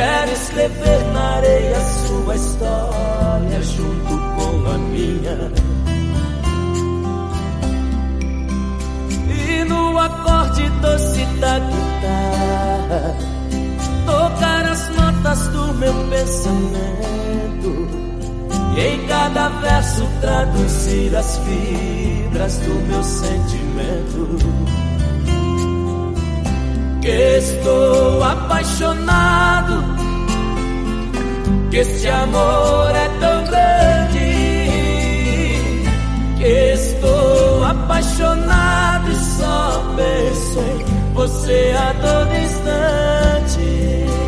Quero escrever na areia sua história junto com a minha. E no acorde doce da guitarra tocar as notas do meu pensamento, e em cada verso traduzir as fibras do meu sentimento. Que estou apaixonado, que este amor é tão grande. Que estou apaixonado e só penso em você a todo instante.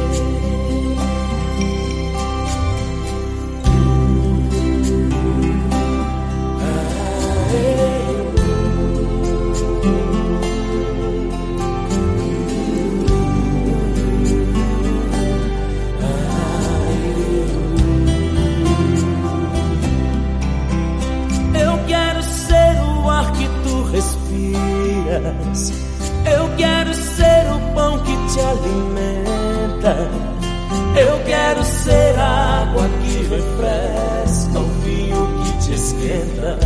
Eu quero ser o pão que te alimenta. Eu quero ser a água que refresca, o vinho que te esquenta.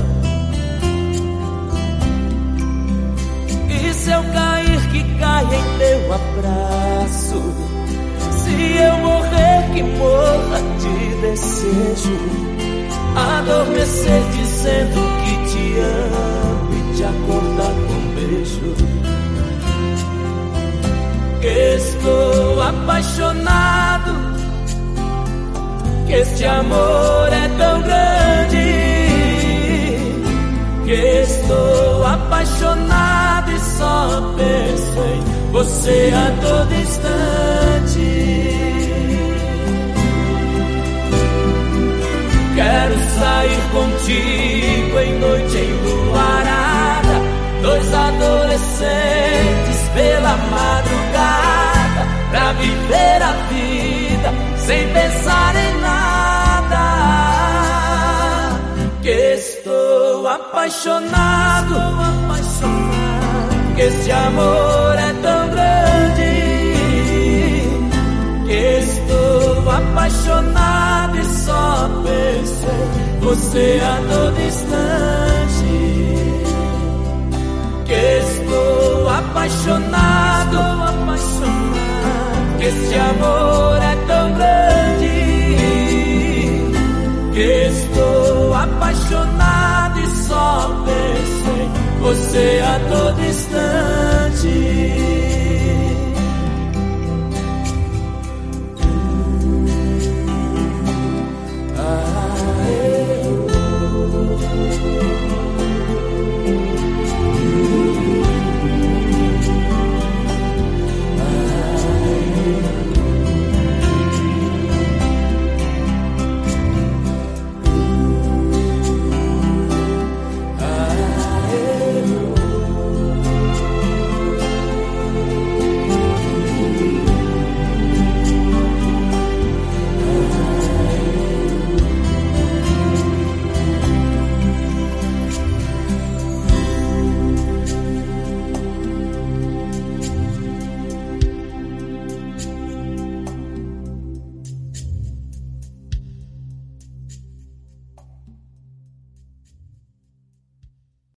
E se eu cair, que caia em teu abraço. Se eu morrer, que morra de desejo. Adormecer dizendo que te amo e te acordar com beijo. Que estou apaixonado, que este amor é tão grande. Que estou apaixonado e só penso em você a todo instante. Quero sair contigo em noite enluarada, dois adolescentes pela madrugada, pra viver a vida sem pensar em nada. Que estou apaixonado, que este amor é tão grande. Que estou apaixonado e só penso em você a todo instante. Que estou apaixonado, que este amor é tão grande. Que estou apaixonado e só penso em você a todo instante.